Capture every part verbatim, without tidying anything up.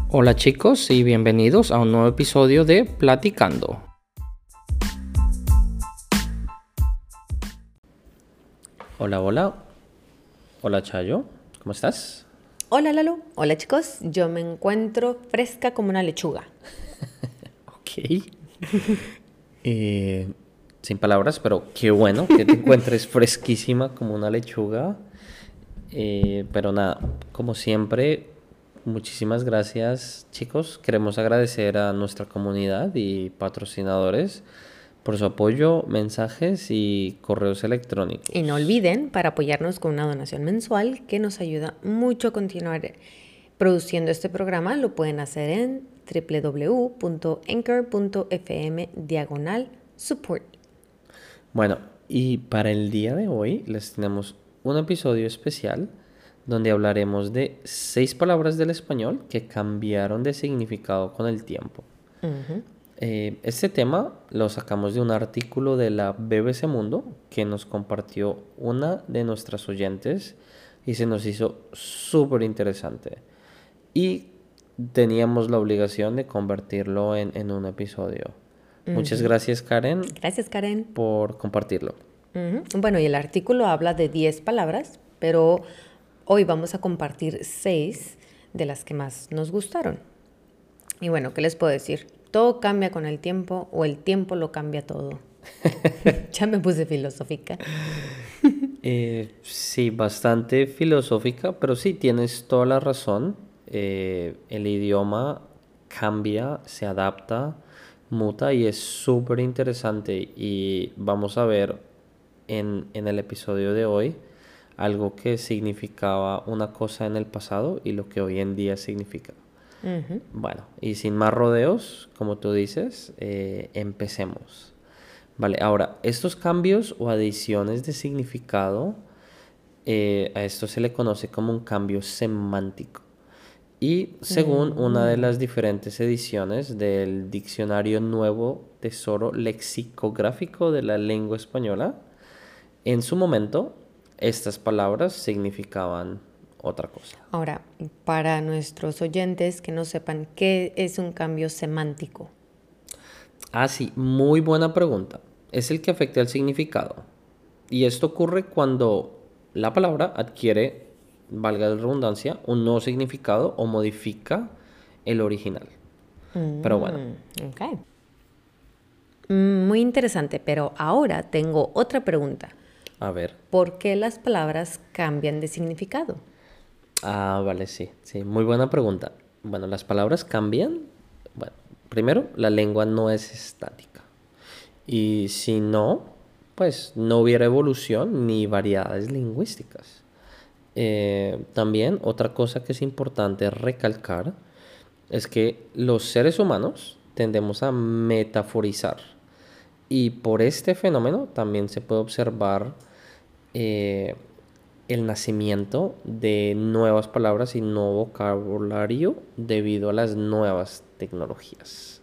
Hola chicos y bienvenidos a un nuevo episodio de Platicando. Hola, hola. Hola Chayo, ¿cómo estás? Hola Lalo, hola chicos, yo me encuentro fresca como una lechuga. Ok. Eh, sin palabras, pero qué bueno que te encuentres fresquísima como una lechuga. Eh, pero nada, como siempre, muchísimas gracias chicos. Queremos agradecer a nuestra comunidad y patrocinadores por su apoyo, mensajes y correos Y no electrónicos. olviden para apoyarnos con una donación mensual que nos ayuda mucho a continuar produciendo este programa. Lo pueden hacer en w w w punto anchor punto f m diagonal support. Bueno, y para el día de hoy les tenemos un episodio especial donde hablaremos de seis palabras del español que cambiaron de significado con el tiempo. Uh-huh. Eh, este tema lo sacamos de un artículo de la B B C Mundo que nos compartió una de nuestras oyentes y se nos hizo súper interesante. Y teníamos la obligación de convertirlo en, en un episodio. Muchas Uh-huh. gracias, Karen, Gracias, Karen. por compartirlo. Uh-huh. Bueno, y el artículo habla de diez palabras, pero hoy vamos a compartir seis de las que más nos gustaron. Y bueno, ¿qué les puedo decir? Todo cambia con el tiempo o el tiempo lo cambia todo. Ya me puse filosófica. Eh, sí, bastante filosófica, pero sí, tienes toda la razón. Eh, el idioma cambia, se adapta, muta y es súper interesante. Y vamos a ver en, en el episodio de hoy algo que significaba una cosa en el pasado y lo que hoy en día significa. Uh-huh. Bueno, y sin más rodeos, como tú dices, eh, empecemos. Vale, ahora, estos cambios o adiciones de significado, eh, a esto se le conoce como un cambio semántico. Y según una de Mm. las diferentes ediciones del Diccionario Nuevo Tesoro Lexicográfico de la Lengua Española, en su momento estas palabras significaban otra cosa. Ahora, para nuestros oyentes que no sepan qué es un cambio semántico. Ah, sí, muy buena pregunta. Es el que afecta el significado. Y esto ocurre cuando la palabra adquiere, valga la redundancia, un nuevo significado o modifica el original. Pero bueno, Mm, ok. Mm, muy interesante, pero ahora tengo otra pregunta. a ver. ¿Por qué las palabras cambian de significado? Ah, vale, sí, sí, muy buena pregunta. Bueno, las palabras cambian. Bueno, primero, la lengua no es estática. Y si no, pues no hubiera evolución ni variedades lingüísticas. Eh, también otra cosa que es importante recalcar es que los seres humanos tendemos a metaforizar y por este fenómeno también se puede observar eh, el nacimiento de nuevas palabras y nuevo vocabulario debido a las nuevas tecnologías.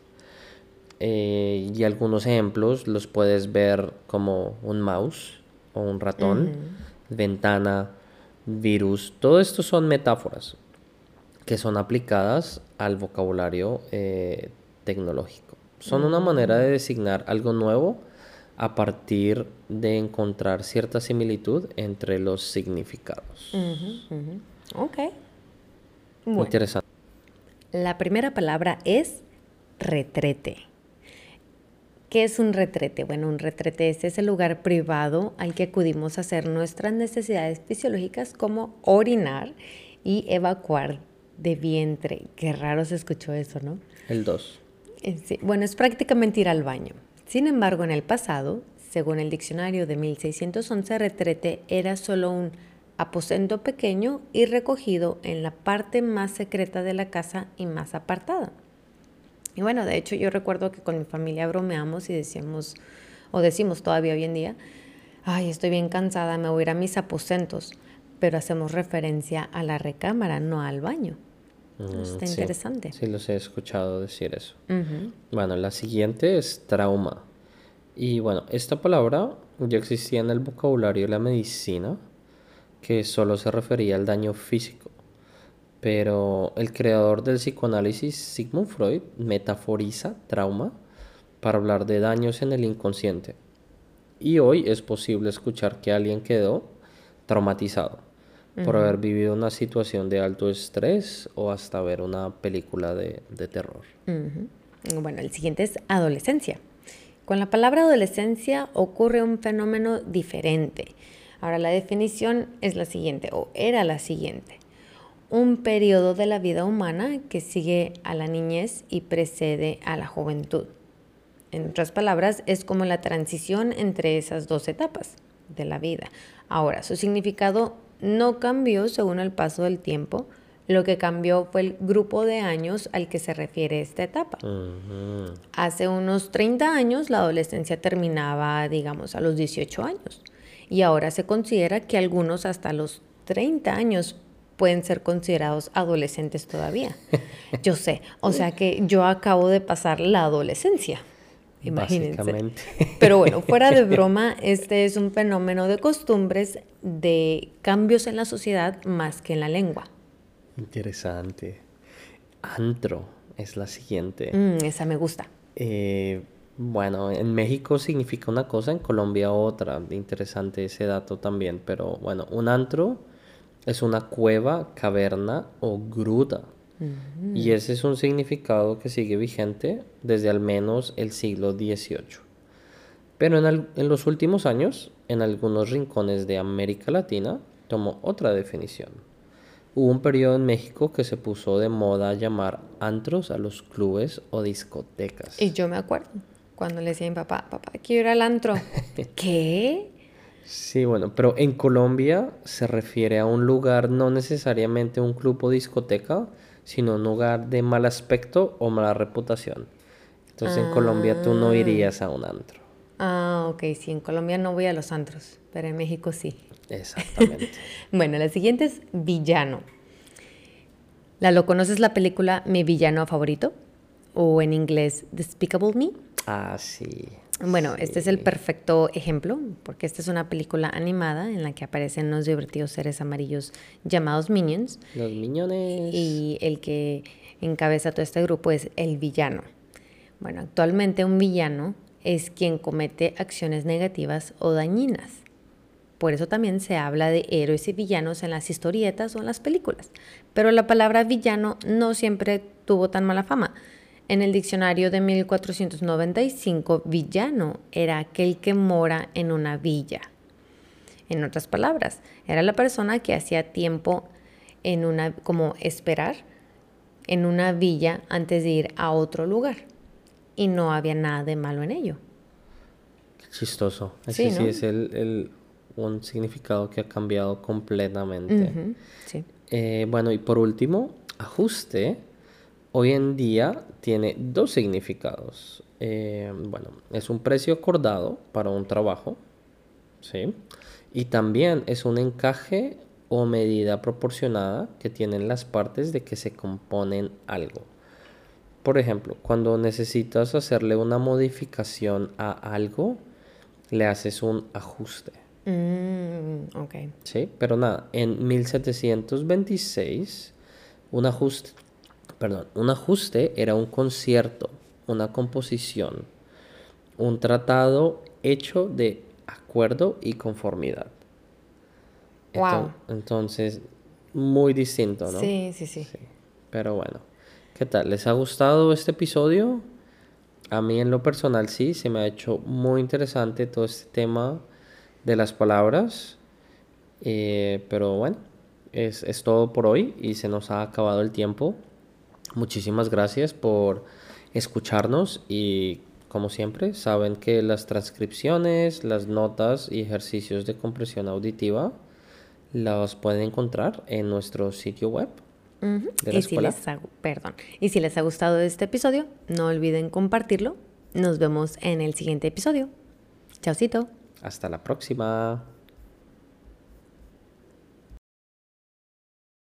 Eh, y algunos ejemplos los puedes ver como un mouse o un ratón, Ujú. ventana, virus. Todo esto son metáforas que son aplicadas al vocabulario eh, tecnológico. Son una manera de Mm, designar algo nuevo a partir de encontrar cierta similitud entre los ujú, significados. ujú. Ok. Bueno, Interesante. la primera palabra es retrete. ¿Qué es un retrete? Bueno, un retrete es ese lugar privado al que acudimos a hacer nuestras necesidades fisiológicas como orinar y evacuar de vientre. Qué raro se escuchó eso, ¿no? El dos. Eh, sí, bueno, es prácticamente ir al baño. Sin embargo, en el pasado, según el diccionario de mil seiscientos once, retrete era solo un aposento pequeño y recogido en la parte más secreta de la casa y más apartada. Y bueno, de hecho yo recuerdo que con mi familia bromeamos y decíamos, o decimos todavía hoy en día, ay, estoy bien cansada, me voy a ir a mis aposentos, pero hacemos referencia a la recámara, no al baño. Mm, Está sí, interesante. sí los he escuchado decir eso. Uh-huh. Bueno, la siguiente es trauma. Y bueno, esta palabra ya existía en el vocabulario de la medicina, que solo se refería al daño físico. pero el creador del psicoanálisis, Sigmund Freud, metaforiza trauma para hablar de daños en el inconsciente. Y hoy es posible escuchar que alguien quedó traumatizado por haber vivido una situación de alto estrés o hasta ver una película de, de terror. Uh-huh. Bueno, el siguiente es adolescencia. Con la palabra adolescencia ocurre un fenómeno diferente. Ahora la definición es la siguiente, o era la siguiente. Un periodo de la vida humana que sigue a la niñez y precede a la juventud. En otras palabras, es como la transición entre esas dos etapas de la vida. Ahora, su significado no cambió según el paso del tiempo. Lo que cambió fue el grupo de años al que se refiere esta etapa. Uh-huh. Hace unos treinta años la adolescencia terminaba, digamos, a los dieciocho años. Y ahora se considera que algunos hasta los treinta años pueden ser considerados adolescentes todavía. Yo sé, o sea que yo acabo de pasar la adolescencia. Imagínense. Básicamente. Pero bueno, fuera de broma, este es un fenómeno de costumbres, de cambios en la sociedad más que en la lengua. Interesante. Antro es la siguiente. Mm, esa me gusta. Eh, bueno, en México significa una cosa, en Colombia otra. Interesante ese dato también. Pero bueno, un antro es una cueva, caverna o gruta. Uh-huh. Y ese es un significado que sigue vigente desde al menos el siglo dieciocho. Pero en, al, en los últimos años, en algunos rincones de América Latina, tomó otra definición. Hubo un periodo en México que se puso de moda llamar antros a los clubes o discotecas. Y yo me acuerdo cuando le decía a mi papá, papá, quiero ir al antro. ¿Qué? Sí, bueno, pero en Colombia se refiere a un lugar, no necesariamente un club o discoteca, sino un lugar de mal aspecto o mala reputación. Entonces ah. en Colombia tú no irías a un antro. Ah, ok, sí, en Colombia no voy a los antros, pero en México sí. Exactamente. Bueno, la siguiente es villano. ¿Lalo, conoces la película Mi villano favorito? O en inglés, Despicable Me. Ah, sí. Bueno, sí. Este es el perfecto ejemplo, porque esta es una película animada en la que aparecen unos divertidos seres amarillos llamados Minions. Los Miniones. Y el que encabeza todo este grupo es el villano. Bueno, actualmente un villano es quien comete acciones negativas o dañinas. Por eso también se habla de héroes y villanos en las historietas o en las películas. Pero la palabra villano no siempre tuvo tan mala fama. En el diccionario de mil cuatrocientos noventa y cinco, villano era aquel que mora en una villa. En otras palabras, era la persona que hacía tiempo en una, como esperar, en una villa antes de ir a otro lugar. Y no había nada de malo en ello. Qué chistoso. Ese sí, sí, ¿no? sí es el, el, un significado que ha cambiado completamente. Uh-huh, sí. Eh, bueno, y por último, ajuste. Hoy en día tiene dos significados. Eh, bueno, es un precio acordado para un trabajo, ¿sí? Y también es un encaje o medida proporcionada que tienen las partes de que se componen algo. Por ejemplo, cuando necesitas hacerle una modificación a algo, le haces un ajuste. Mm, ok. Sí, pero nada, en mil setecientos veintiséis, un ajuste... Perdón, un ajuste era un concierto, una composición, un tratado hecho de acuerdo y conformidad. Wow. Entonces, muy distinto, ¿no? Sí, sí, sí, sí. Pero bueno, ¿qué tal? ¿Les ha gustado este episodio? A mí en lo personal sí, se me ha hecho muy interesante todo este tema de las palabras. Eh, pero bueno, es, es todo por hoy y se nos ha acabado el tiempo. Muchísimas gracias por escucharnos y como siempre saben que las transcripciones, las notas y ejercicios de compresión auditiva las pueden encontrar en nuestro sitio web uh-huh. de la y escuela. Si les ha, perdón. Y si les ha gustado este episodio, no olviden compartirlo. Nos vemos en el siguiente episodio. Chaucito. Hasta la próxima.